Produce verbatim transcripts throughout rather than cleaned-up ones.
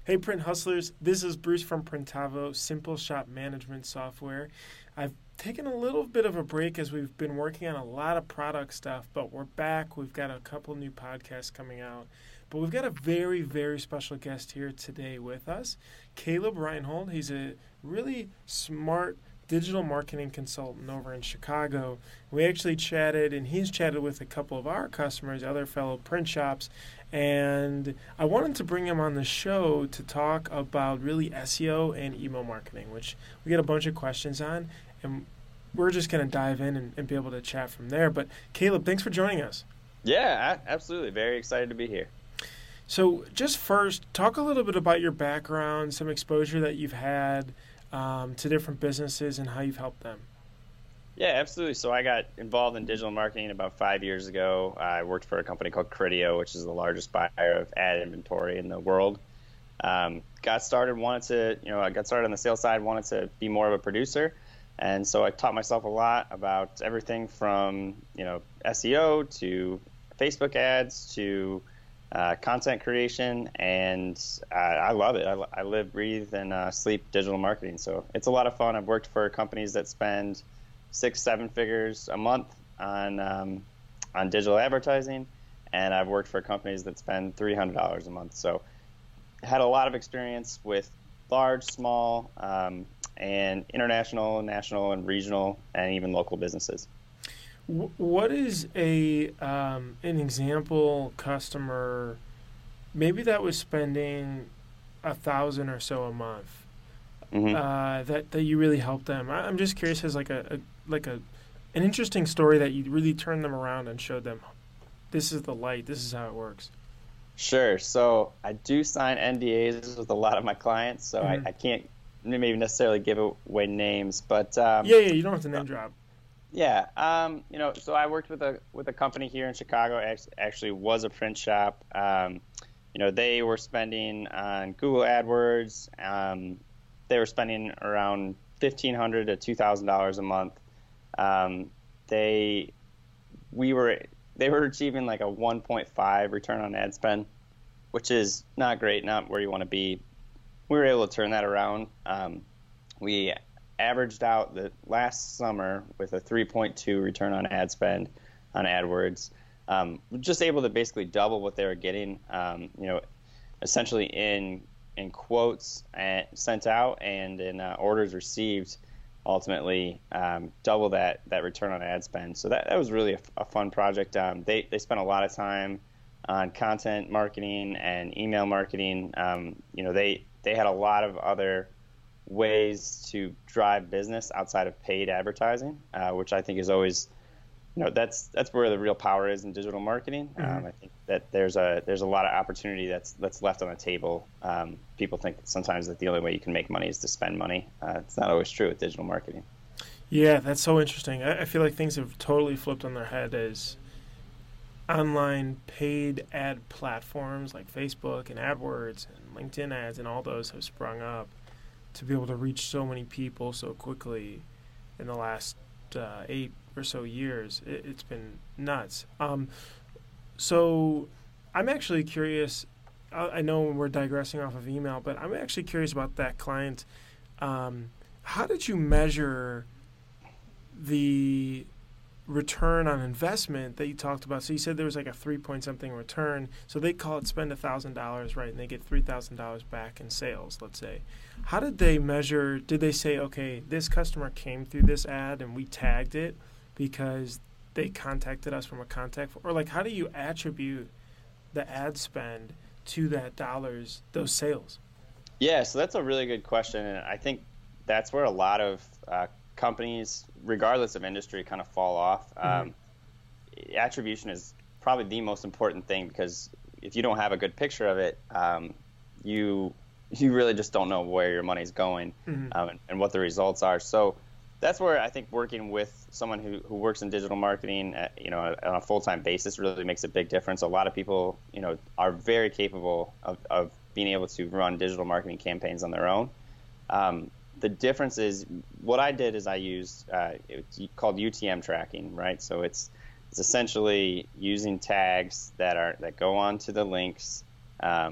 Hey, Print Hustlers. This is Bruce from Printavo, Simple Shop Management Software. I've taken a little bit of a break as we've been working on a lot of product stuff, but we're back. We've got a couple new podcasts coming out. But we've got a very, very special guest here today with us, Caleb Reinhold. He's a really smart digital marketing consultant over in Chicago. We actually chatted, and he's chatted with a couple of our customers, other fellow print shops, and I wanted to bring him on the show to talk about really S E O and email marketing, which we get a bunch of questions on, and we're just going to dive in and, and be able to chat from there. But Caleb, thanks for joining us. Yeah, absolutely. Very excited to be here. So just first, talk a little bit about your background, some exposure that you've had um, to different businesses and how you've helped them. Yeah, absolutely. So I got involved in digital marketing about five years ago. I worked for a company called Criteo, which is the largest buyer of ad inventory in the world. Um, got started, wanted to, you know, I got started on the sales side, wanted to be more of a producer. And so I taught myself a lot about everything from, you know, S E O to Facebook ads to uh, content creation. And uh, I love it. I, I live, breathe, and uh, sleep digital marketing. So it's a lot of fun. I've worked for companies that spend six, seven figures a month on um, on digital advertising, and I've worked for companies that spend three hundred dollars a month. So had a lot of experience with large, small, um, and international, national, and regional, and even local businesses. What is a um, an example customer, maybe that was spending a thousand or so a month, mm-hmm. uh, that that you really helped them? I'm just curious as like a, a like a an interesting story that you really turned them around and showed them this is the light, this is how it works. Sure. So I do sign N D As with a lot of my clients, so mm-hmm. I, I can't maybe necessarily give away names, but um, yeah, yeah, you don't have to name drop. Yeah, um, you know, so I worked with a with a company here in Chicago. Actually, was a print shop. Um, you know, they were spending on Google AdWords. Um, they were spending around fifteen hundred to two thousand dollars a month. Um, they, we were, they were achieving like a one point five return on ad spend, which is not great, not where you want to be. We were able to turn that around. Um, we averaged out the last summer with a three point two return on ad spend on AdWords. Um, just able to basically double what they were getting, um, you know, essentially in in quotes and sent out and in uh, orders received, ultimately um, double that that return on ad spend. So that, that was really a, a fun project. Um, they, they spent a lot of time on content marketing and email marketing. Um, you know, they, they had a lot of other ways to drive business outside of paid advertising, uh, which I think is always, you know, that's that's where the real power is in digital marketing. Mm-hmm. Um, I think that there's a there's a lot of opportunity that's that's left on the table. Um, people think that sometimes that the only way you can make money is to spend money. Uh, it's not always true with digital marketing. Yeah, that's so interesting. I, I feel like things have totally flipped on their head as online paid ad platforms like Facebook and AdWords and LinkedIn ads and all those have sprung up to be able to reach so many people so quickly in the last uh, eight or so years. It, it's been nuts. Um, so I'm actually curious. I, I know we're digressing off of email, but I'm actually curious about that client. Um, how did you measure the return on investment that you talked about? So you said there was like a three point something return. So they call it spend a thousand dollars, right? And they get three thousand dollars back in sales, let's say. How did they measure? Did they say, okay, this customer came through this ad and we tagged it because they contacted us from a contact? Or like, how do you attribute the ad spend to that dollars, those sales? Yeah, so that's a really good question. And I think that's where a lot of uh, companies, regardless of industry, kind of fall off. Mm-hmm. Um, attribution is probably the most important thing, because if you don't have a good picture of it, um, you you really just don't know where your money's going, mm-hmm. um, and, and what the results are. So that's where I think working with someone who, who works in digital marketing, at, you know, on a full-time basis really makes a big difference. A lot of people, you know, are very capable of, of being able to run digital marketing campaigns on their own. Um, the difference is, what I did is I used uh, it's called U T M tracking, right? So it's it's essentially using tags that are that go onto the links, um,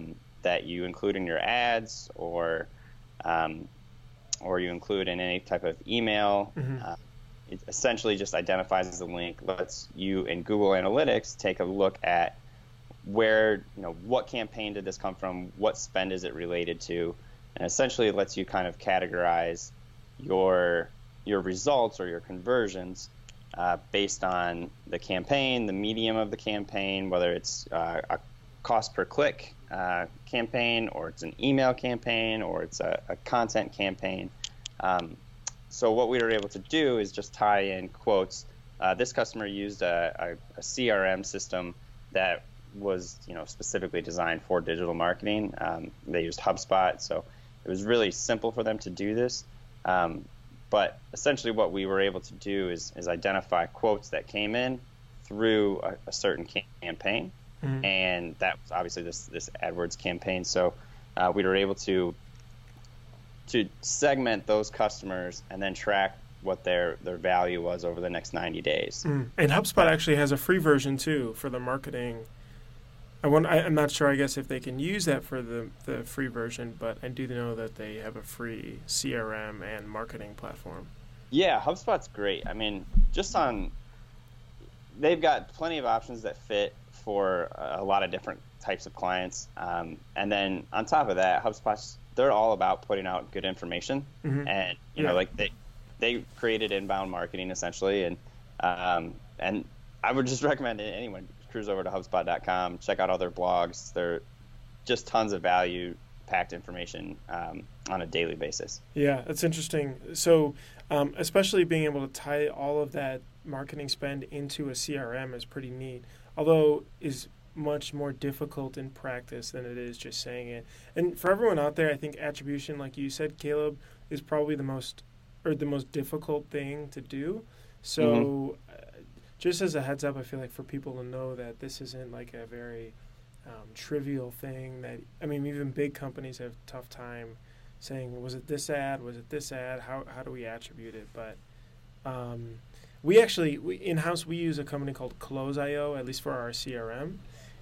that you include in your ads or um, or you include in any type of email. Mm-hmm. Uh, it essentially just identifies the link, lets you in Google Analytics take a look at where, you know, what campaign did this come from, what spend is it related to, and essentially it lets you kind of categorize your your results or your conversions uh, based on the campaign, the medium of the campaign, whether it's uh, a cost per click uh, campaign, or it's an email campaign, or it's a, a content campaign. Um, so what we were able to do is just tie in quotes. Uh, this customer used a, a, a C R M system that was, you know, specifically designed for digital marketing. Um, they used HubSpot, so it was really simple for them to do this. Um, but essentially what we were able to do is, is identify quotes that came in through a, a certain campaign. Mm-hmm. And that was obviously this, this AdWords campaign. So uh, we were able to to segment those customers and then track what their, their value was over the next ninety days. Mm. And HubSpot actually has a free version too for the marketing. I want, I, I'm not sure, I guess, if they can use that for the, the free version, but I do know that they have a free C R M and marketing platform. Yeah, HubSpot's great. I mean, just on, they've got plenty of options that fit for a lot of different types of clients. Um, and then on top of that, HubSpot's, they're all about putting out good information. Mm-hmm. And, you yeah. know, like they, they created inbound marketing essentially. And, um, and I would just recommend anyone cruise over to HubSpot dot com, check out all their blogs. They're just tons of value packed information um, on a daily basis. Yeah, that's interesting. So um, especially being able to tie all of that marketing spend into a C R M is pretty neat, although is much more difficult in practice than it is just saying it. And for everyone out there, I think attribution, like you said, Caleb, is probably the most or the most difficult thing to do. So mm-hmm. uh, just as a heads up, I feel like for people to know that this isn't like a very um, trivial thing that, I mean, even big companies have a tough time saying, was it this ad? Was it this ad? How how do we attribute it? But um, we actually, we, in-house, we use a company called Close dot I O, at least for our C R M.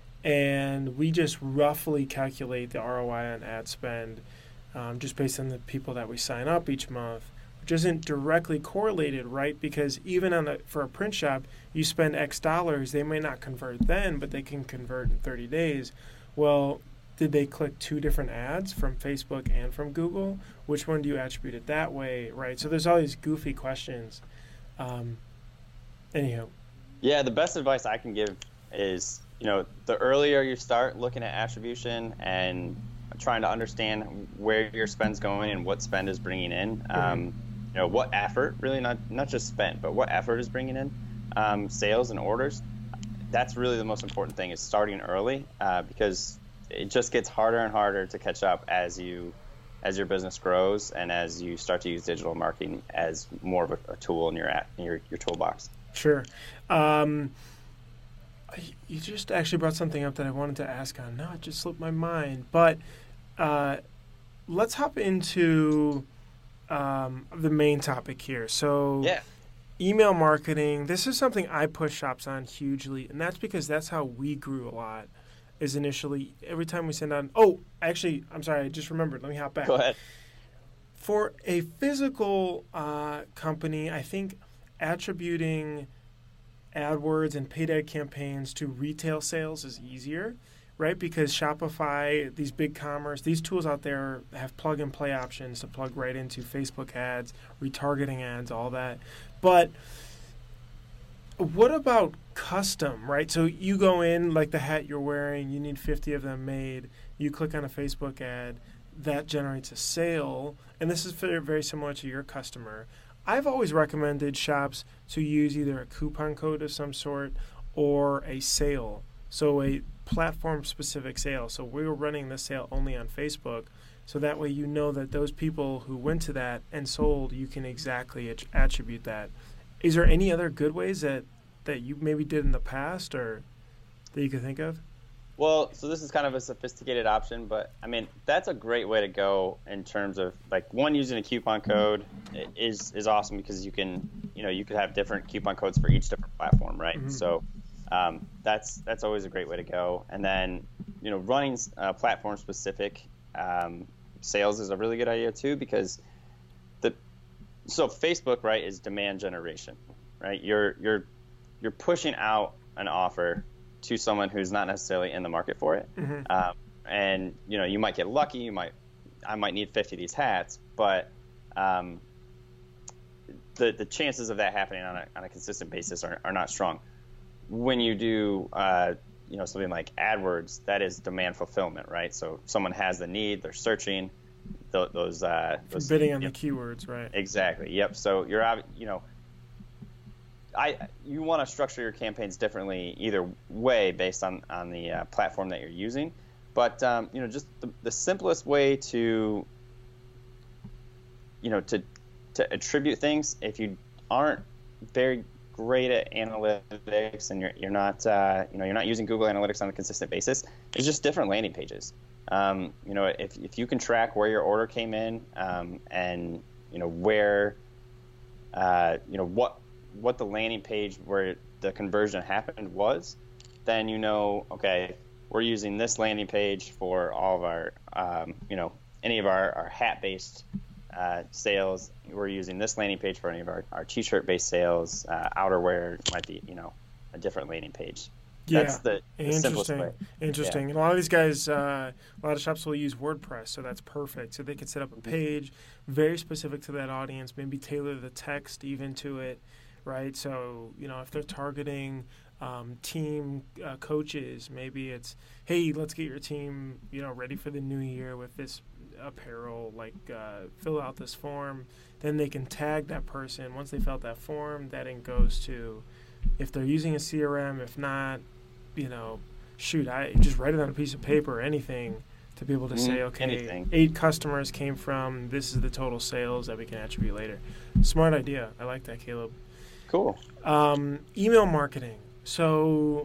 And we just roughly calculate the R O I on ad spend um, just based on the people that we sign up each month, which isn't directly correlated, right? Because even on a, for a print shop, you spend X dollars, they may not convert then, but they can convert in thirty days. Well, did they click two different ads from Facebook and from Google? Which one do you attribute it that way, right? So there's all these goofy questions. Um, anyhow. Yeah, the best advice I can give is, you know, the earlier you start looking at attribution and trying to understand where your spend's going and what spend is bringing in, mm-hmm. um, you know, what effort, really not not just spend, but what effort is bringing in um, sales and orders. That's really the most important thing, is starting early, uh, because it just gets harder and harder to catch up as you as your business grows and as you start to use digital marketing as more of a, a tool in your app, in your, your toolbox. Sure. Um, You just actually brought something up that I wanted to ask on. No, it just slipped my mind. But uh, let's hop into um, the main topic here. So yeah. Email marketing, this is something I push shops on hugely, and that's because that's how we grew a lot, is initially every time we send out – oh, actually, I'm sorry, I just remembered. Let me hop back. Go ahead. For a physical uh, company, I think attributing – AdWords and paid ad campaigns to retail sales is easier, right? Because Shopify, these big commerce, these tools out there have plug and play options to plug right into Facebook ads, retargeting ads, all that. But what about custom, right? So you go in, like the hat you're wearing, you need fifty of them made. You click on a Facebook ad, that generates a sale. And this is very, very similar to your customer. I've always recommended shops to use either a coupon code of some sort or a sale, so a platform-specific sale. So we were running this sale only on Facebook, so that way you know that those people who went to that and sold, you can exactly attribute that. Is there any other good ways that, that you maybe did in the past or that you could think of? Well, so this is kind of a sophisticated option, but I mean, that's a great way to go in terms of, like, one, using a coupon code is is awesome because you can, you know, you could have different coupon codes for each different platform, right? Mm-hmm. So um, that's that's always a great way to go. And then you know, running uh, platform specific um, sales is a really good idea too, because the so Facebook, right, is demand generation, right? You're you're you're pushing out an offer to someone who's not necessarily in the market for it, Mm-hmm. um, and you know, you might get lucky. You might I might need fifty of these hats, but um, the the chances of that happening on a on a consistent basis are, are not strong. When you do uh, you know, something like AdWords, that is demand fulfillment, right? So someone has the need, they're searching th- those uh, those Bidding on yep, the keywords, right? exactly. Yep. So you're ob- you know, I you want to structure your campaigns differently either way based on on the uh, platform that you're using, but um, you know, just the, the simplest way to you know to to attribute things, if you aren't very great at analytics and you're you're not uh, you know you're not using Google Analytics on a consistent basis, it's just different landing pages. Um, you know, if if you can track where your order came in um, and you know where uh, you know what what the landing page where the conversion happened was, then you know, okay, we're using this landing page for all of our um, you know any of our, our hat based Uh, sales. We're using this landing page for any of our, our t-shirt based sales. Uh, outerwear might be, you know, a different landing page. That's Yeah, the, the simplest interesting. way. Interesting. Yeah. And a lot of these guys, uh, a lot of shops will use WordPress, so that's perfect. So they can set up a page very specific to that audience, maybe tailor the text even to it, right? So, you know, if they're targeting um, team uh, coaches, maybe it's, hey, let's get your team, you know, ready for the new year with this apparel, like uh, fill out this form. Then they can tag that person. Once they fill out that form, that then goes to, if they're using a C R M, if not, you know, shoot, I just write it on a piece of paper or anything to be able to say, okay, anything. eight customers came from, this is the total sales that we can attribute later. Smart idea. I like that, Caleb. Cool. Um, email marketing. So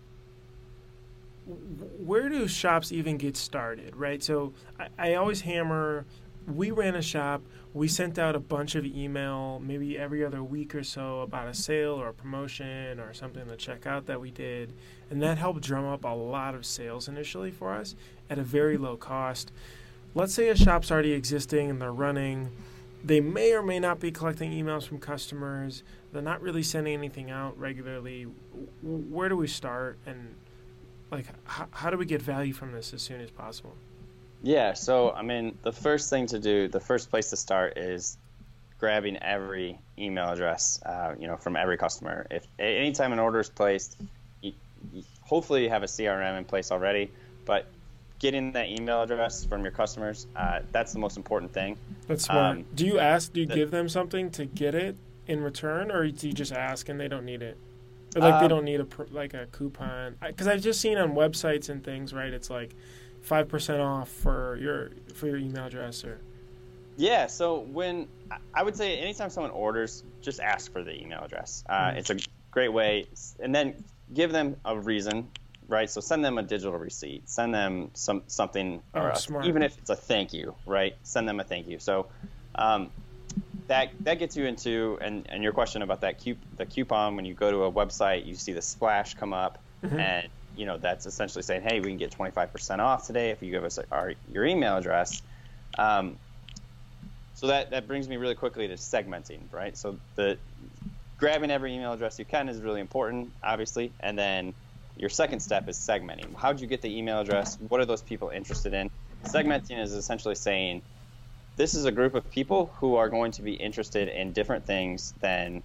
where do shops even get started, right? So I, I always hammer, we ran a shop, we sent out a bunch of email maybe every other week or so about a sale or a promotion or something to check out that we did, and that helped drum up a lot of sales initially for us at a very low cost. Let's say a shop's already existing and they're running, they may or may not be collecting emails from customers, they're not really sending anything out regularly. Where do we start, and like, how, how do we get value from this as soon as possible? Yeah, so, I mean, the first thing to do, the first place to start is grabbing every email address, uh, you know, from every customer. If anytime an order is placed, you, you, hopefully you have a C R M in place already, but getting that email address from your customers, uh, that's the most important thing. That's smart. Um, do you ask, do you the, give them something to get it in return, or do you just ask and they don't need it? Or like um, they don't need a like a coupon? Because I've just seen on websites and things, right? It's like five percent off for your for your email address. Or yeah. So when I would say anytime someone orders, just ask for the email address. Uh, mm-hmm. It's a great way, and then give them a reason, right? So send them a digital receipt, send them some something, oh, or a, smart. even if it's a thank you, right? Send them a thank you. So. Um, That that gets you into and, and your question about that coup, the coupon. When you go to a website, you see the splash come up, mm-hmm. and you know that's essentially saying, hey, we can get twenty-five percent off today if you give us our your email address. Um, so that, that brings me really quickly to segmenting, right? So the grabbing every email address you can is really important, obviously, and then your second step is segmenting. How did you get the email address? What are those people interested in? Segmenting is essentially saying, this is a group of people who are going to be interested in different things than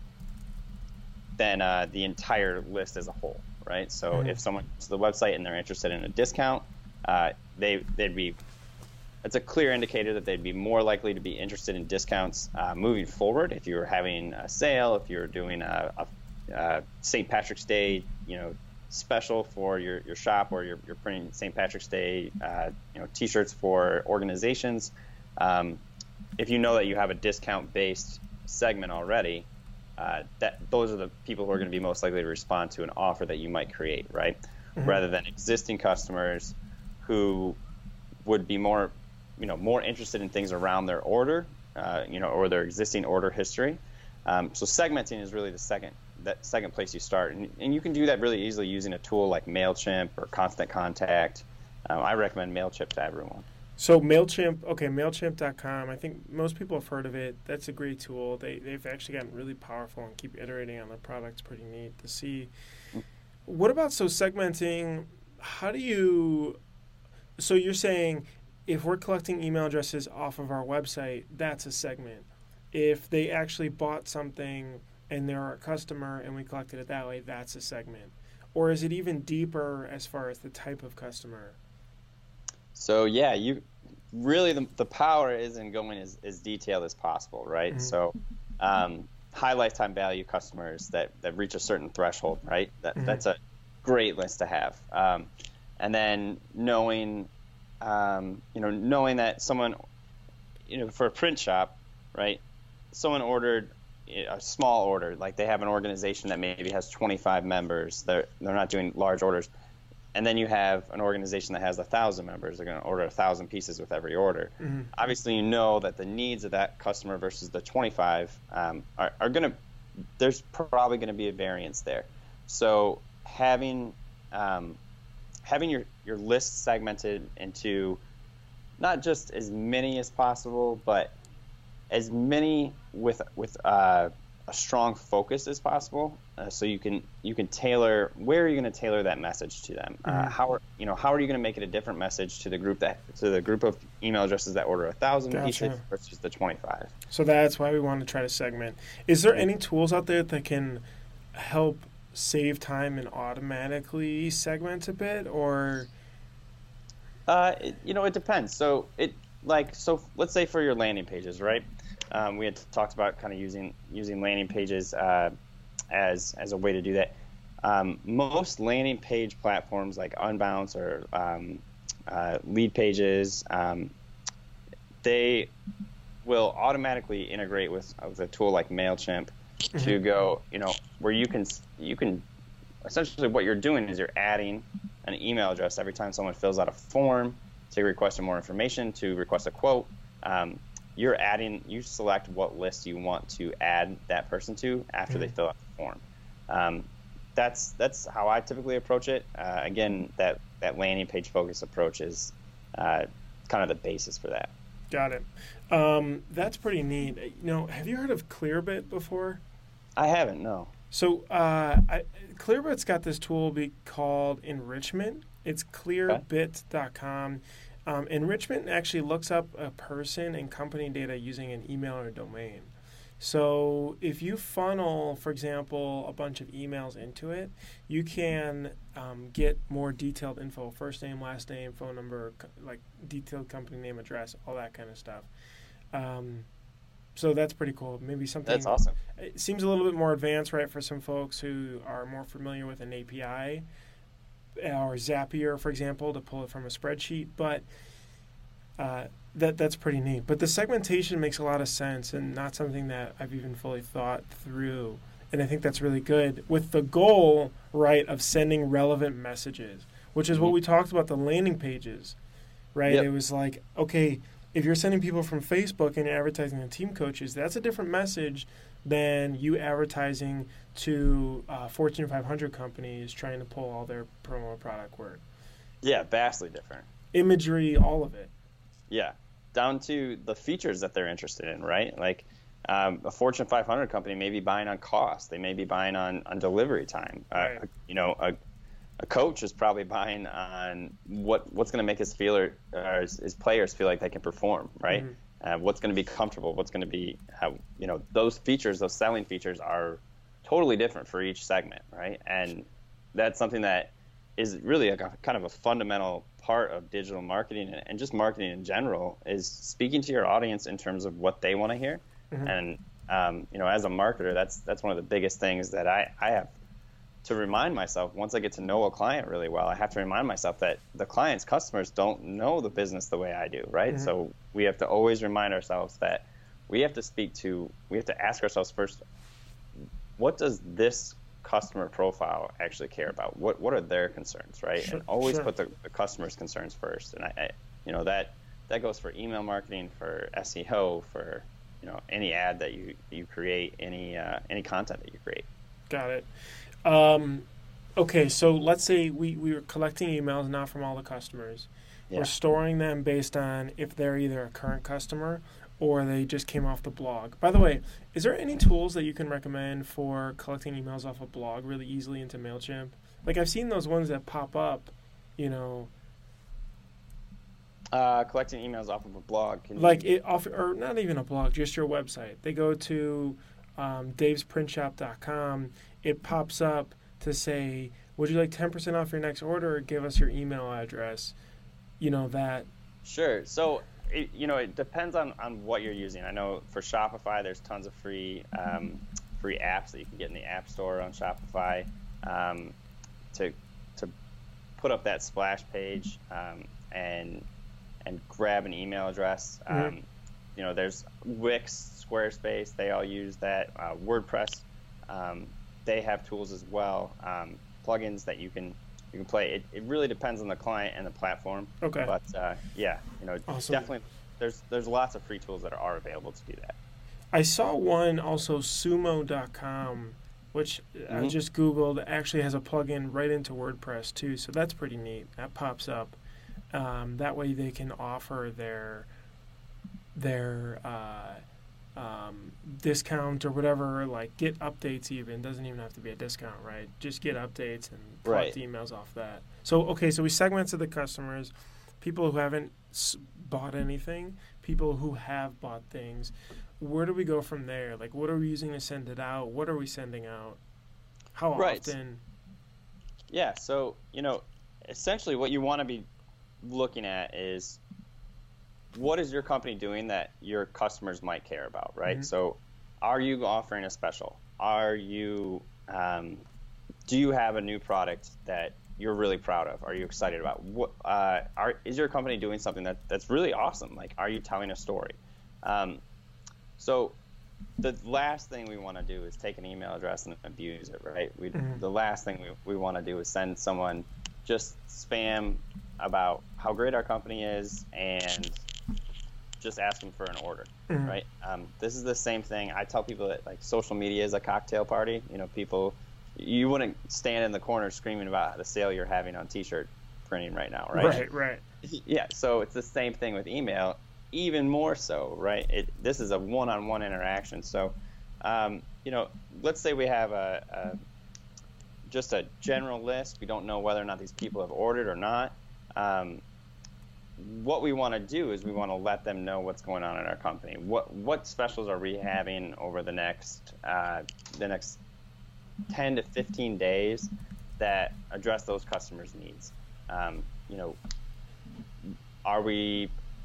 than uh, the entire list as a whole, right? So mm-hmm. if someone goes to the website and they're interested in a discount, uh, they they'd be it's a clear indicator that they'd be more likely to be interested in discounts uh, moving forward. If you're having a sale, if you're doing a, a, a Saint Patrick's Day, you know, special for your, your shop, or you're, you're printing Saint Patrick's Day, uh, you know, T-shirts for organizations. Um, if you know that you have a discount-based segment already, uh, that those are the people who are going to be most likely to respond to an offer that you might create, right? Mm-hmm. Rather than existing customers who would be more, you know, more interested in things around their order, uh, you know, or their existing order history. Um, so segmenting is really the second that second place you start, and, and you can do that really easily using a tool like MailChimp or Constant Contact. um, I recommend MailChimp to everyone. So MailChimp, okay, MailChimp dot com, I think most people have heard of it. That's a great tool. They, they've actually gotten really powerful and keep iterating on their products. Pretty neat to see. What about, so segmenting, how do you, so you're saying if we're collecting email addresses off of our website, that's a segment. If they actually bought something and they're our customer and we collected it that way, that's a segment. Or is it even deeper as far as the type of customer? So yeah, you really the, the power is in going as, as detailed as possible, right? Mm-hmm. So um, high lifetime value customers that, that reach a certain threshold, right? That mm-hmm. That's a great list to have. Um, and then knowing, um, you know, knowing that someone, you know, for a print shop, right? Someone ordered a small order, like they have an organization that maybe has twenty-five members. They're they're not doing large orders. And then you have an organization that has a thousand members. They're going to order a thousand pieces with every order. Mm-hmm. Obviously, you know that the needs of that customer versus the twenty-five um, are, are going to. There's probably going to be a variance there. So having um, having your your list segmented into not just as many as possible, but as many with with uh, a strong focus as possible, uh, so you can you can tailor where are you going to tailor that message to them. Mm-hmm. Uh, how are you know how are you going to make it a different message to the group that to the group of email addresses that order a thousand gotcha. pieces versus the twenty-five. So that's why we want to try to segment. Is there any tools out there that can help save time and automatically segment a bit, or? Uh, it, you know, it depends. So it like so let's say for your landing pages, right? Um, we had talked about kind of using using landing pages uh, as as a way to do that. Um, most landing page platforms like Unbounce or um, uh, Lead Pages, um, they will automatically integrate with, with a tool like MailChimp mm-hmm. to go, you know, where you can you can essentially what you're doing is you're adding an email address every time someone fills out a form to request more information, to request a quote. Um, You're adding, you select what list you want to add that person to after mm-hmm. they fill out the form. Um, that's that's how I typically approach it. Uh, again, that, that landing page focus approach is uh, kind of the basis for that. Got it. Um, that's pretty neat. You know, have you heard of Clearbit before? I haven't, no. So uh, I, Clearbit's got this tool be called Enrichment. It's clearbit dot com. Um, enrichment actually looks up a person and company data using an email or domain. So if you funnel, for example, a bunch of emails into it, you can um, get more detailed info, first name, last name, phone number, co- like detailed company name, address, all that kind of stuff. Um, so that's pretty cool. Maybe something. That's awesome. It seems a little bit more advanced, right, for some folks who are more familiar with an A P I. Or Zapier, for example, to pull it from a spreadsheet, but uh, that that's pretty neat. But the segmentation makes a lot of sense and not something that I've even fully thought through. And I think that's really good with the goal, right, of sending relevant messages, which is mm-hmm. what we talked about, the landing pages, right? Yep. It was like, okay, if you're sending people from Facebook and you're advertising to team coaches, that's a different message than you advertising to uh, Fortune five hundred companies trying to pull all their promo product work. Yeah, vastly different. Imagery, all of it. Yeah, down to the features that they're interested in, right? Like um, a Fortune five hundred company may be buying on cost. They may be buying on, on delivery time. Right. Uh, you know, a, a coach is probably buying on what what's going to make his feeler, or his, his players feel like they can perform, right? Mm-hmm. Uh, what's going to be comfortable? What's going to be how, you know, those features, those selling features are totally different for each segment, right? And that's something that is really a kind of a fundamental part of digital marketing and just marketing in general, is speaking to your audience in terms of what they want to hear. Mm-hmm. And um, you know, as a marketer, that's that's one of the biggest things that I, I have to remind myself. Once I get to know a client really well, I have to remind myself that the client's customers don't know the business the way I do, right? Mm-hmm. So we have to always remind ourselves that we have to speak to, we have to ask ourselves first, what does this customer profile actually care about? What what are their concerns, right? Sure, and always sure. put the, the customer's concerns first. And I, I, you know, that that goes for email marketing, for S E O, for, you know, any ad that you you create, any uh, any content that you create. Got it. Um, okay, so let's say we, we were collecting emails now from all the customers. Yeah. We're storing them based on if they're either a current customer or they just came off the blog. By the way, is there any tools that you can recommend for collecting emails off a blog really easily into MailChimp? Like I've seen those ones that pop up, you know. Uh, collecting emails off of a blog. Can like you... it off, or not even a blog, just your website. They go to um, daves print shop dot com. It pops up to say, would you like ten percent off your next order or give us your email address? You know, that. Sure. So, it, you know, it depends on, on what you're using. I know for Shopify, there's tons of free um, free apps that you can get in the App Store on Shopify um, to to put up that splash page um, and and grab an email address. Um, Mm-hmm. You know, there's Wix, Squarespace, they all use that. Uh, WordPress, um, they have tools as well, um, plugins that you can you can play. It, it really depends on the client and the platform. Okay. But uh, yeah, you know, Awesome. definitely there's there's lots of free tools that are available to do that. I saw one also, sumo dot com, which mm-hmm. I just Googled, actually has a plugin right into WordPress too. So that's pretty neat. That pops up. Um, that way they can offer their their uh, um, discount or whatever, like get updates even. Doesn't even have to be a discount, right? Just get updates and collect right. emails off that. So, okay, so we segmented the customers, people who haven't s- bought anything, people who have bought things. Where do we go from there? Like, what are we using to send it out? What are we sending out? How right. often? Yeah, so, you know, essentially what you want to be looking at is what is your company doing that your customers might care about, right? Mm-hmm. So are you offering a special? Are you, um, do you have a new product that you're really proud of? Are you excited about? What, uh, are, is your company doing something that, that's really awesome? Like, are you telling a story? Um, so the last thing we want to do is take an email address and abuse it, right? We, mm-hmm. The last thing we, we want to do is send someone just spam about how great our company is and just ask them for an order, mm-hmm. right? Um, this is the same thing. I tell people that like social media is a cocktail party. You know, people, you wouldn't stand in the corner screaming about the sale you're having on T-shirt printing right now, right? Right, right. Yeah, so it's the same thing with email, even more so, right? It, this is a one-on-one interaction. So, um, you know, let's say we have a, a just a general list. We don't know whether or not these people have ordered or not. Um, what we want to do is we want to let them know what's going on in our company. What what specials are we having over the next uh, the next ten to fifteen days that address those customers' needs? Um, you know, are we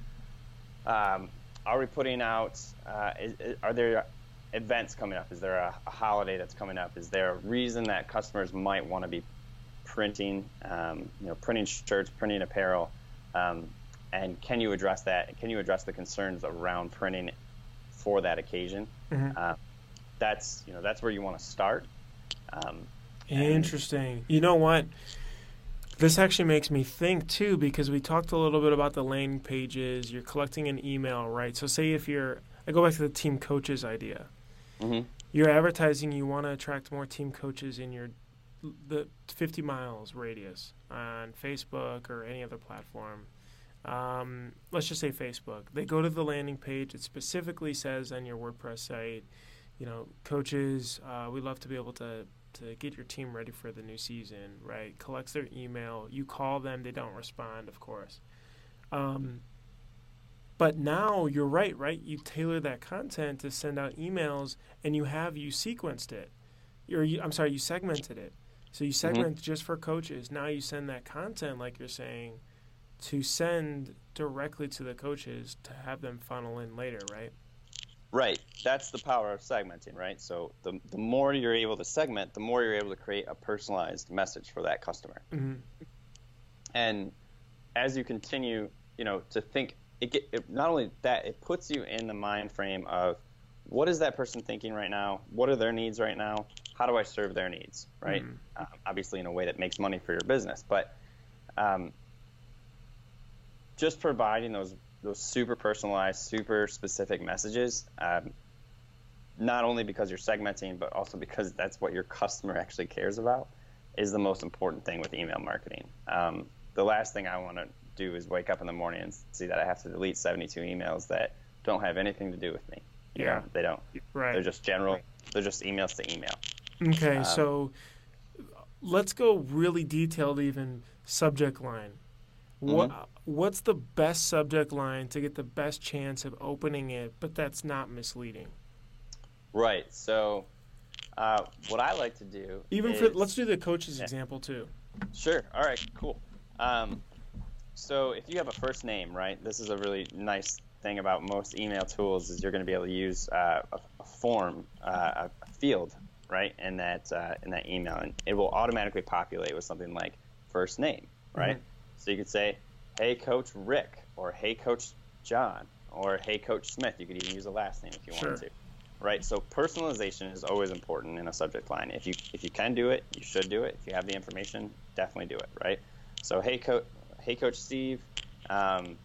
um, are we putting out? Uh, is, is, are there events coming up? Is there a, a holiday that's coming up? Is there a reason that customers might want to be printing? Um, you know, printing shirts, printing apparel. Um, And can you address that? Can you address the concerns around printing for that occasion? Mm-hmm. Uh, that's you know that's where you want to start. Um, Interesting. You know what? This actually makes me think too, because we talked a little bit about the landing pages. You're collecting an email, right? So say if you're, I go back to the team coaches idea. Mm-hmm. You're advertising. You want to attract more team coaches in your the fifty miles radius on Facebook or any other platform. Um, let's just say Facebook. They go to the landing page. It specifically says on your WordPress site, you know, coaches, uh, we love to be able to, to get your team ready for the new season, right? Collects their email. You call them. They don't respond, of course. Um, but now you're right, right? You tailor that content to send out emails, and you have, you sequenced it. You're, you, I'm sorry, you segmented it. So you segment mm-hmm. just for coaches. Now you send that content, like you're saying, to send directly to the coaches to have them funnel in later, right? Right. That's the power of segmenting, right? So the the more you're able to segment, the more you're able to create a personalized message for that customer. Mm-hmm. And as you continue, you know, to think, it, get, it not only that, it puts you in the mind frame of what is that person thinking right now? What are their needs right now? How do I serve their needs, right? Mm-hmm. Um, obviously in a way that makes money for your business, but um, just providing those those super personalized, super specific messages, um, not only because you're segmenting, but also because that's what your customer actually cares about, is the most important thing with email marketing. Um, the last thing I want to do is wake up in the morning and see that I have to delete seventy-two emails that don't have anything to do with me. You Yeah. know, they don't. Right. They're just general. They're just emails to email. Okay, Um, so let's go really detailed, even subject line. What Mhm. What's the best subject line to get the best chance of opening it, but that's not misleading? Right. So, uh, what I like to do, Even is, for let's do the coach's Yeah. example too. Sure. All right. Cool. Um, so if you have a first name, right? This is a really nice thing about most email tools is you're going to be able to use uh, a, a form, uh, a field, right, in that uh, in that email, and it will automatically populate with something like first name, right? Mhm. So you could say, "Hey, Coach Rick," or "Hey, Coach John," or "Hey, Coach Smith." You could even use a last name if you Sure. wanted to. Right, so personalization is always important in a subject line. If you if you can do it, you should do it. If you have the information, definitely do it. Right. So hey, coach, hey, Coach Steve. Um,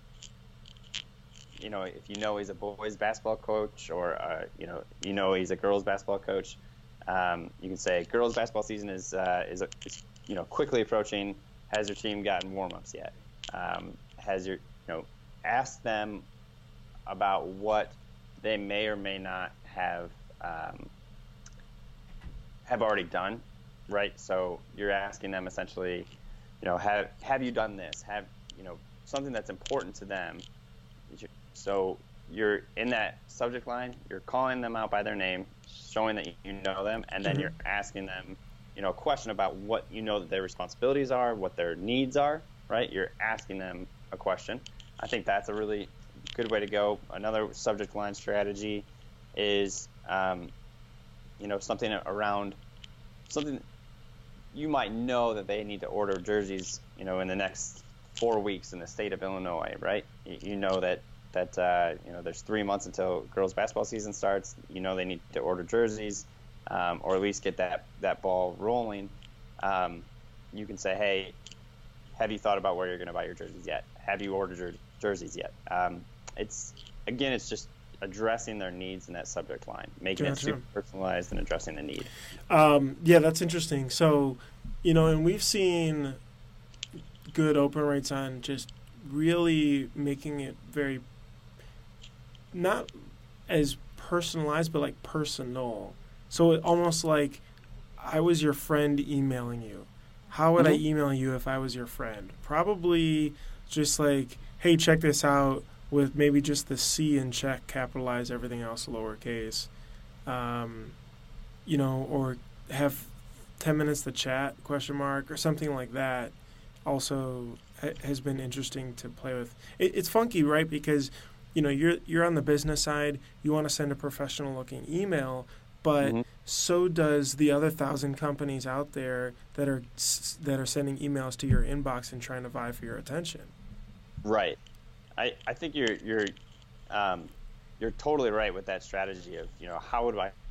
you know, if you know he's a boys basketball coach, or uh, you know, you know he's a girls basketball coach, um, you can say girls basketball season is uh, is, is you know quickly approaching. Has your team gotten warm-ups yet? Um, has your you know ask them about what they may or may not have um, have already done, right? So you're asking them essentially, you know, have have you done this? Have you know something that's important to them? So you're in that subject line. You're calling them out by their name, showing that you know them, and then Mhm. you're asking them, you know, a question about what you know that their responsibilities are, what their needs are, right? You're asking them a question. I think that's a really good way to go. Another subject line strategy is, um, you know, something around something you might know that they need to order jerseys, you know, in the next four weeks in the state of Illinois, right? You, you know that that uh, you know there's three months until girls basketball season starts. You know they need to order jerseys, um, or at least get that that ball rolling. Um, you can say, hey, have you thought about where you're going to buy your jerseys yet? Have you ordered your jerseys yet? Um, it's again, it's just addressing their needs in that subject line, making Gotcha. it super personalized and addressing the need. Um, yeah, that's interesting. So, you know, and we've seen good open rates on just really making it very not as personalized, but like personal. So it almost like I was your friend emailing you. How would I Mhm. email you if I was your friend? Probably just like, hey, check this out, with maybe just the C in check, capitalize, everything else lowercase. Um, you know, or have ten minutes to chat, question mark, or something like that. Also ha- has been interesting to play with. It, it's funky, right? Because, you know, you're you're on the business side. You want to send a professional looking email, but Mhm. so does the other thousand companies out there that are s- that are sending emails to your inbox and trying to vie for your attention. Right. I, I think you're you're um, you're totally right with that strategy of, you know, how would I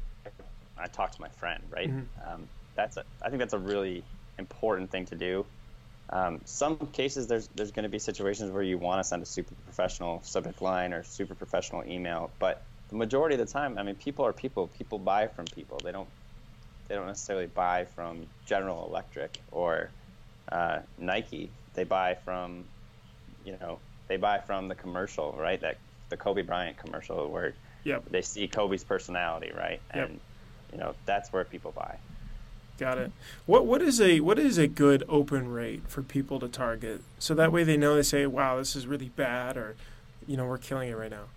I talk to my friend, right? Mhm. Um, that's a, I think that's a really important thing to do. Um, some cases there's there's going to be situations where you want to send a super professional subject line or super professional email, but the majority of the time, I mean, people are people. People buy from people. They don't they don't necessarily buy from General Electric or uh, Nike. They buy from, you know, they buy from the commercial, right? That the Kobe Bryant commercial where Yep. they see Kobe's personality, right? Yep. And you know, that's where people buy. Got it. What what is a what is a good open rate for people to target? So that way they know, they say, wow, this is really bad, or, you know, we're killing it right now.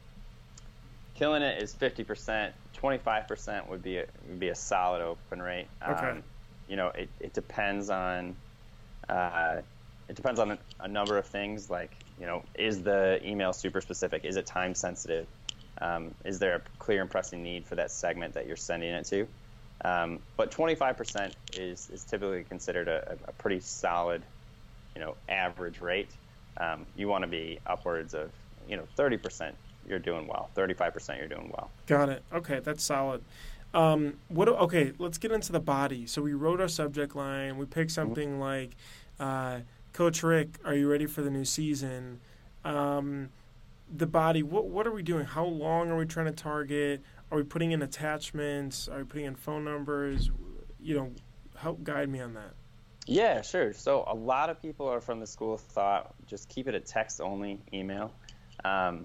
Killing it is fifty percent. twenty-five percent would be a, would be a solid open rate. Okay. Um, you know, it, it depends on uh, it depends on a, a number of things. Like, you know, is the email super specific? Is it time sensitive? Um, is there a clear and pressing need for that segment that you're sending it to? Um, but twenty-five percent is is typically considered a, a pretty solid, you know, average rate. Um, you want to be upwards of, you know, thirty percent. You're doing well. thirty-five percent you're doing well. Got it. Okay, that's solid. Um, what? do- Okay, let's get into the body. So we wrote our subject line. We picked something like, uh, Coach Rick, are you ready for the new season? Um, the body, what what are we doing? How long are we trying to target? Are we putting in attachments? Are we putting in phone numbers? You know, help guide me on that. Yeah, sure. So a lot of people are from the school of thought, just keep it a text only email. Um,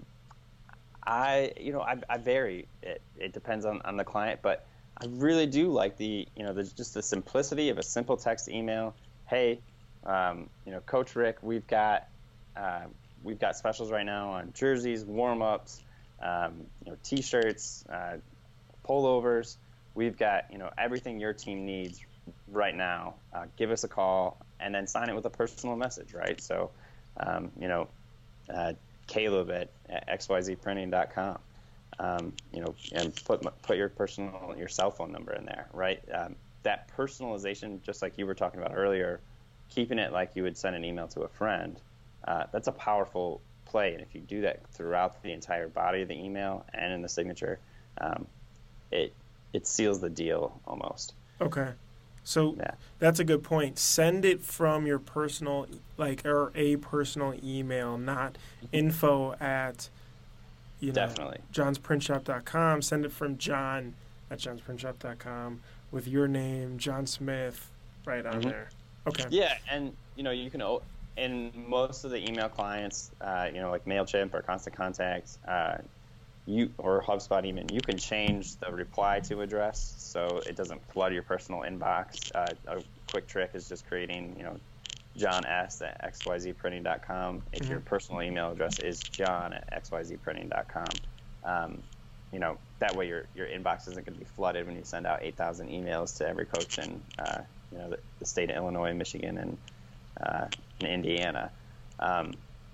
I, you know, I, I vary. It, it depends on, on the client, but I really do like the, you know, the, just the simplicity of a simple text email. Hey, um, you know, Coach Rick, we've got, uh, we've got specials right now on jerseys, warm-ups, um, you know, t-shirts, uh, pullovers. We've got, you know, everything your team needs right now. Uh, give us a call and then sign it with a personal message, right? So, um, you know, uh, Caleb at x y z printing dot com, um, you know, and put put your personal your cell phone number in there, right? Um, that personalization, just like you were talking about earlier, keeping it like you would send an email to a friend, uh, that's a powerful play. And if you do that throughout the entire body of the email and in the signature, um, it it seals the deal almost. Okay. So yeah. That's a good point. Send it from your personal, like, or a personal email, not info at, you know, Definitely. johns print shop dot com. Send it from John at johns print shop dot com with your name, John Smith, right on mm-hmm. there. Okay. Yeah, and, you know, you can, in most of the email clients, uh, you know, like MailChimp or Constant Contact, uh, you or HubSpot even, you can change the reply to address so it doesn't flood your personal inbox. Uh, a quick trick is just creating, you know, John S at x y z printing dot com if mm-hmm. your personal email address is John at x y z printing dot com. Um, you know, that way your your inbox isn't going to be flooded when you send out eight thousand emails to every coach in, uh, you know, the, the state of Illinois, Michigan, and, uh, and Indiana. Um,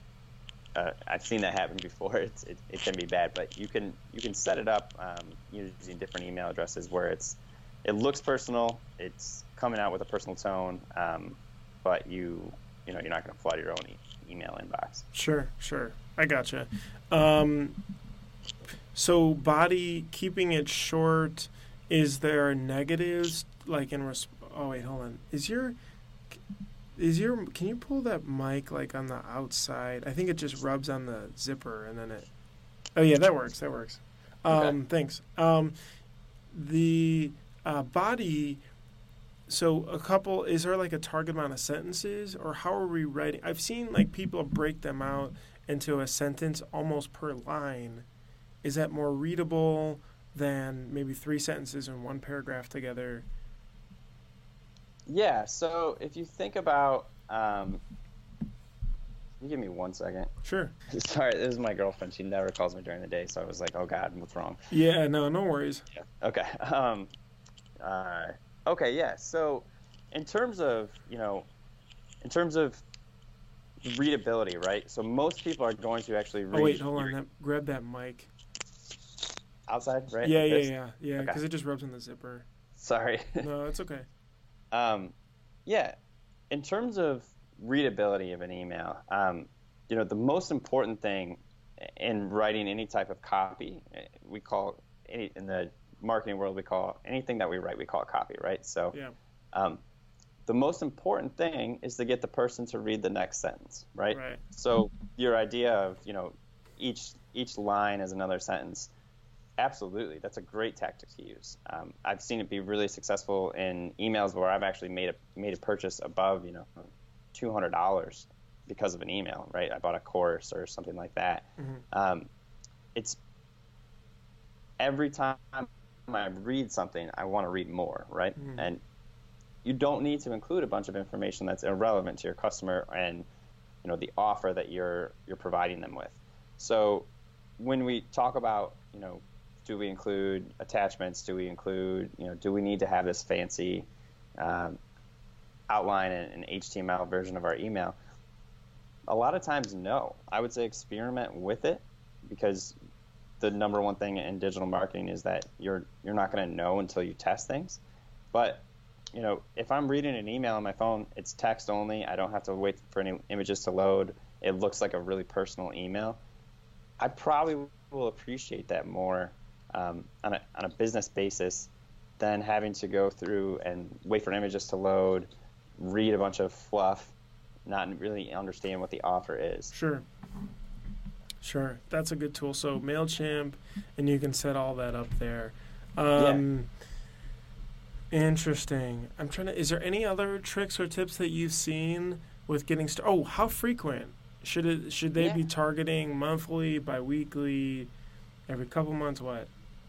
Uh, I've seen that happen before. It's, it, it can be bad, but you can you can set it up um, using different email addresses where it's it looks personal, it's coming out with a personal tone, um, but you you know you're not going to flood your own e- email inbox. Sure, sure, I gotcha. Um, so body keeping it short. Is there negatives like in resp- Oh wait, hold on. Is your Is your can you pull that mic like on the outside? I think it just rubs on the zipper and then it. Oh yeah, that works. That works. Um, okay. Thanks. Um, the uh, body. So a couple. Is there like a target amount of sentences, or how are we writing? I've seen like people break them out into a sentence almost per line. Is that more readable than maybe three sentences in one paragraph together? Yeah, so if you think about, um, you give me one second. Sure. Sorry, this is my girlfriend. She never calls me during the day, so I was like, oh, God, what's wrong? Yeah, no, no worries. Yeah. Okay. Um, uh, okay, yeah, so in terms of, you know, in terms of readability, right? So most people are going to actually read. Oh, wait, hold on. That, grab that mic. Outside, right? Yeah, like yeah, this? yeah, yeah, because okay. it just rubs on the zipper. Sorry. No, it's okay. Um, yeah, in terms of readability of an email, um, you know, the most important thing in writing any type of copy, we call any in the marketing world, we call anything that we write, we call it copy, right? So, yeah. um, the most important thing is to get the person to read the next sentence, right? Right. So your idea of, you know, each each line is another sentence. Absolutely, that's a great tactic to use. Um, I've seen it be really successful in emails where I've actually made a made a purchase above, you know, two hundred dollars because of an email. Right, I bought a course or something like that. Mm-hmm. Um, it's every time I read something, I want to read more. Right, mm-hmm. and you don't need to include a bunch of information that's irrelevant to your customer and, you know, the offer that you're you're providing them with. So when we talk about, you know, do we include attachments? Do we include, you know, do we need to have this fancy um, outline and an H T M L version of our email? A lot of times, no. I would say experiment with it, because the number one thing in digital marketing is that you're you're not going to know until you test things. But, you know, if I'm reading an email on my phone, it's text only. I don't have to wait for any images to load. It looks like a really personal email. I probably will appreciate that more Um, on a on a business basis than having to go through and wait for images to load, read a bunch of fluff, not really understand what the offer is. Sure. Sure. That's a good tool. So MailChimp, and you can set all that up there. Um, Interesting. I'm trying to. Is there any other tricks or tips that you've seen with getting started? Oh, how frequent should it? Should they Yeah. be targeting monthly, biweekly, every couple months? What?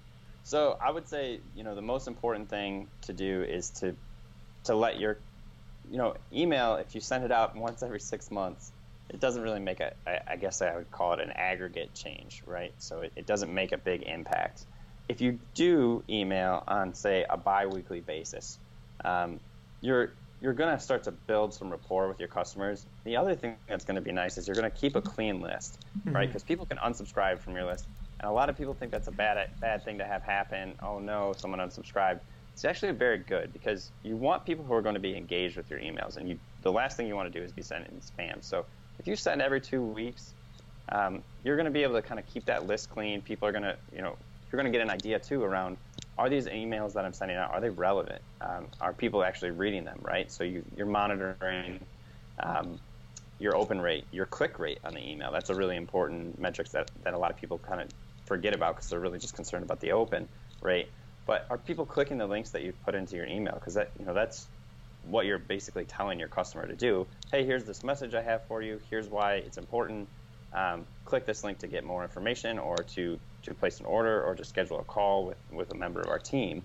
So I would say, you know, the most important thing to do is to to let your, you know, email, if you send it out once every six months, it doesn't really make a, I, I guess I would call it an aggregate change, right? So it, it doesn't make a big impact. If you do email on, say, a bi-weekly basis, um, you're you're going to start to build some rapport with your customers. The other thing that's going to be nice is you're going to keep a clean list, Mm-hmm. right? Because people can unsubscribe from your list. And a lot of people think that's a bad bad thing to have happen. Oh, no, someone unsubscribed. It's actually very good because you want people who are going to be engaged with your emails. And you, the last thing you want to do is be sending spam. So if you send every two weeks, um, you're going to be able to kind of keep that list clean. People are going to, you know, you're going to get an idea, too, around, are these emails that I'm sending out, are they relevant? Um, are people actually reading them, right? So you, you're monitoring um, your open rate, your click rate on the email. That's a really important metric that, that a lot of people kind of forget about because they're really just concerned about the open rate. But are people clicking the links that you've put into your email? Because that, you know, that's what you're basically telling your customer to do. Hey, here's this message I have for you. Here's why it's important. Um, click this link to get more information, or to, to place an order, or to schedule a call with, with a member of our team.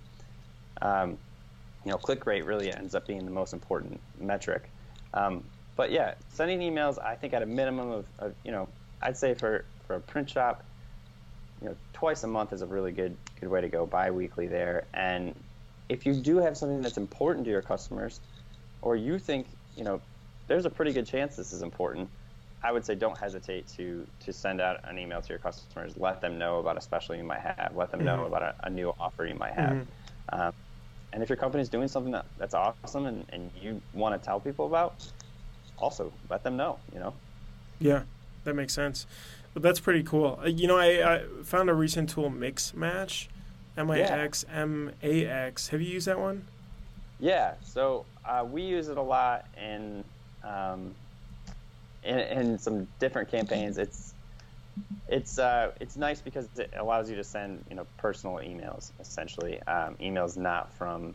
Um, you know, click rate really ends up being the most important metric. Um, but yeah, sending emails, I think at a minimum of, of, you know, I'd say for, for a print shop, you know, twice a month is a really good good way to go, bi-weekly there. And if you do have something that's important to your customers, or you think, you know, there's a pretty good chance this is important, I would say don't hesitate to to send out an email to your customers. Let them know about a special you might have. Let them know Mm-hmm. about a, a new offer you might have. Mm-hmm. Um, and if your company's doing something that, that's awesome and, and you want to tell people about, also let them know, you know? Yeah, that makes sense. But that's pretty cool. Uh, You know, I, I found a recent tool, Mixmatch, M I X M A X. Have you used that one? Yeah, so uh, we use it a lot in, um, in in some different campaigns. It's it's uh, it's nice because it allows you to send, you know, personal emails, essentially, um, emails not from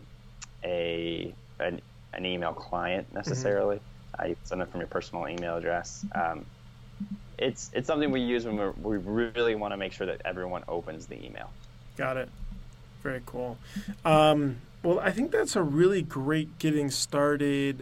a an, an email client necessarily. Mm-hmm. Uh, you can send them from your personal email address. Um, it's it's something we use when we're, we really want to make sure that everyone opens the email. Got it. Very cool. Um, well, I think that's a really great getting started,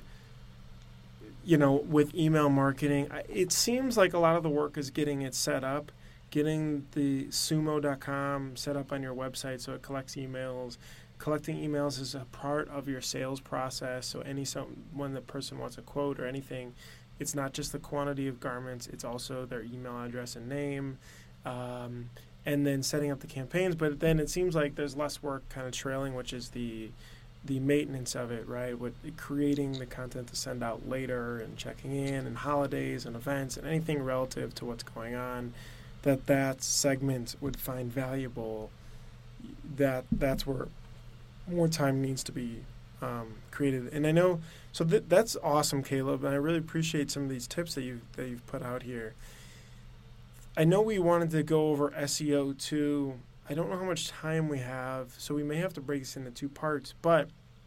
you know, with email marketing. It seems like a lot of the work is getting it set up, getting the sumo dot com set up on your website so it collects emails. Collecting emails is a part of your sales process. So any some when the person wants a quote or anything, it's not just the quantity of garments, it's also their email address and name. Um, and then setting up the campaigns, but then it seems like there's less work kind of trailing, which is the the maintenance of it, right? With creating the content to send out later and checking in and holidays and events and anything relative to what's going on that that segment would find valuable. That that's where more time needs to be um, created. And I know, so th- that's awesome, Caleb, and I really appreciate some of these tips that you've that you've put out here. I know we wanted to go over S E O too. I don't know how much time we have, so we may have to break this into two parts, but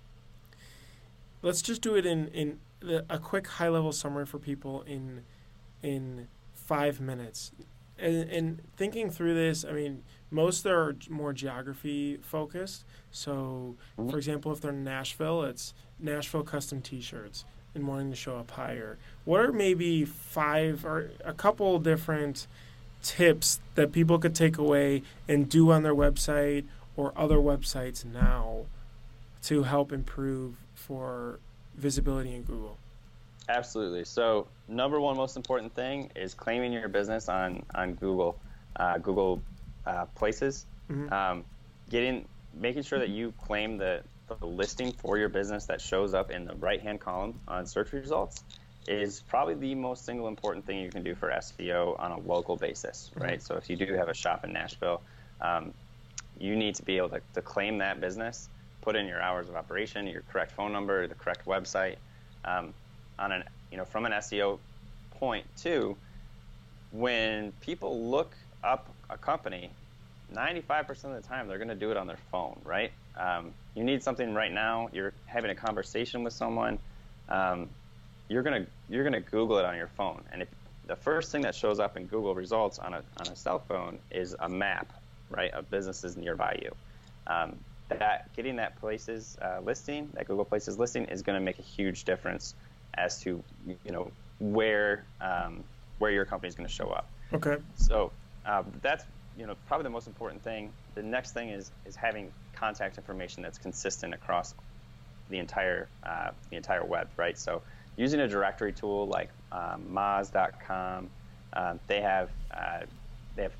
let's just do it in, in a quick high-level summary for people in in five minutes. And, and thinking through this, I mean, most are more geography-focused. So, for example, if they're in Nashville, it's Nashville custom T-shirts and wanting to show up higher. What are maybe five or a couple different tips that people could take away and do on their website or other websites now to help improve for visibility in Google? Absolutely. So number one most important thing is claiming your business on, on Google, uh, Google uh, Places. Mm-hmm. Um, getting, making sure that you claim the, the listing for your business that shows up in the right-hand column on search results is probably the most single important thing you can do for S E O on a local basis, right? Mm-hmm. So if you do have a shop in Nashville, um, you need to be able to, to claim that business, put in your hours of operation, your correct phone number, the correct website. Um, on an, you know, from an S E O point too, when people look up a company, ninety-five percent of the time they're going to do it on their phone, right? Um, you need something right now. You're having a conversation with someone. Um, you're gonna you're gonna Google it on your phone, and if the first thing that shows up in Google results on a on a cell phone is a map, right, of businesses nearby you. Um, that getting that places uh, listing, that Google Places listing, is going to make a huge difference as to you know where um, where your company is going to show up. Okay. So uh, that's you know probably the most important thing. The next thing is is having contact information that's consistent across the entire uh, the entire web, right? So using a directory tool like um, moz dot com, um, they have uh, they have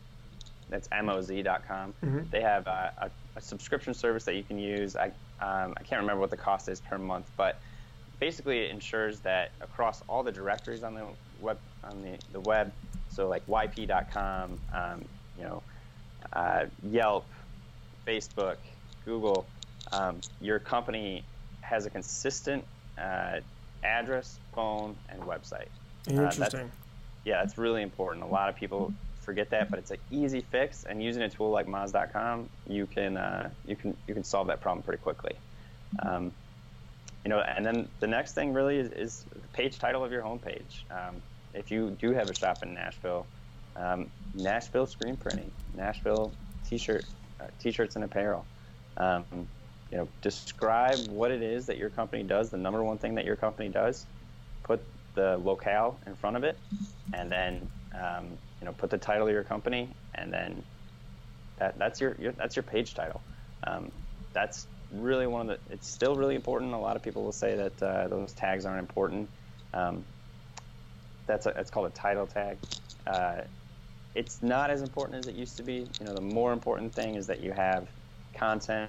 that's moz dot com. Mm-hmm. They have uh, a, a subscription service that you can use. I um, I can't remember what the cost is per month, but basically it ensures that across all the directories on the web on the, the web, so like y p dot com, um, you know, uh, Yelp, Facebook, Google, um, your company has a consistent uh, address, phone, and website. Interesting. Uh, that's, yeah, that's really important. A lot of people forget that, but it's an easy fix. And using a tool like moz dot com, you can uh, you can you can solve that problem pretty quickly. Um, you know, and then the next thing really is, is the page title of your homepage. Um, if you do have a shop in Nashville, um, Nashville screen printing, Nashville t-shirt, uh, t-shirts and apparel. Um, you know, describe what it is that your company does, the number one thing that your company does, put the locale in front of it, and then, um, you know, put the title of your company, and then that, that's your, your that's your page title. Um, that's really one of the, it's still really important. A lot of people will say that uh, those tags aren't important. Um, that's a, it's called a title tag. Uh, it's not as important as it used to be. You know, the more important thing is that you have content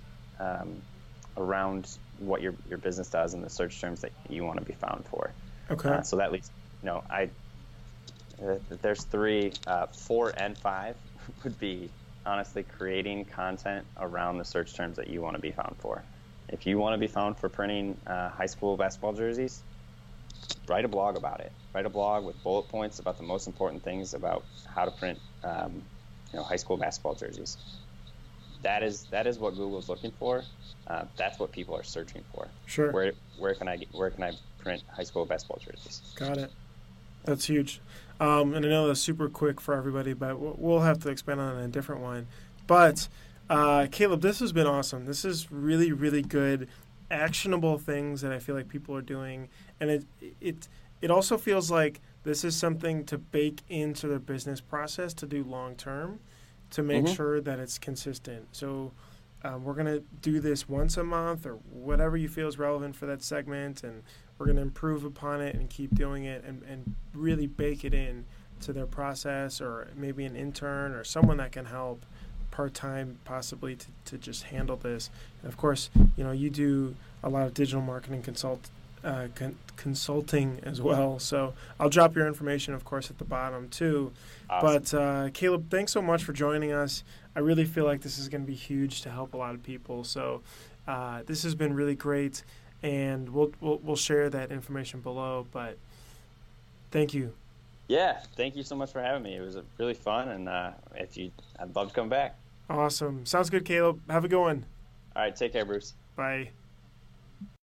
um, around what your your business does and the search terms that you want to be found for. Okay. Uh, so that leads, you know, I uh, there's three, uh, four and five would be honestly creating content around the search terms that you want to be found for. If you want to be found for printing uh, high school basketball jerseys, write a blog about it. Write a blog with bullet points about the most important things about how to print, um, you know, high school basketball jerseys. That is that is what Google's looking for. Uh, that's what people are searching for. Sure. Where where can I get, where can I print high school basketball jerseys? Got it. That's huge. Um, and I know that's super quick for everybody, but we'll have to expand on a different one. But uh, Caleb, this has been awesome. This is really, really good, actionable things that I feel like people are doing, and it it it also feels like this is something to bake into their business process to do long term, to make Mm-hmm. sure that it's consistent. So um, we're gonna do this once a month or whatever you feel is relevant for that segment, and we're going to improve upon it and keep doing it and, and really bake it in to their process, or maybe an intern or someone that can help part-time possibly to, to just handle this. And of course, you know, you do a lot of digital marketing consult uh, con- consulting as well. So I'll drop your information, of course, at the bottom too. Awesome. But uh, Caleb, thanks so much for joining us. I really feel like this is going to be huge to help a lot of people. So uh, this has been really great. And we'll, we'll we'll share that information below. But thank you. Yeah, thank you so much for having me. It was really fun, and uh, if you, I'd love to come back. Awesome. Sounds good, Caleb. Have a good one. All right, take care, Bruce. Bye.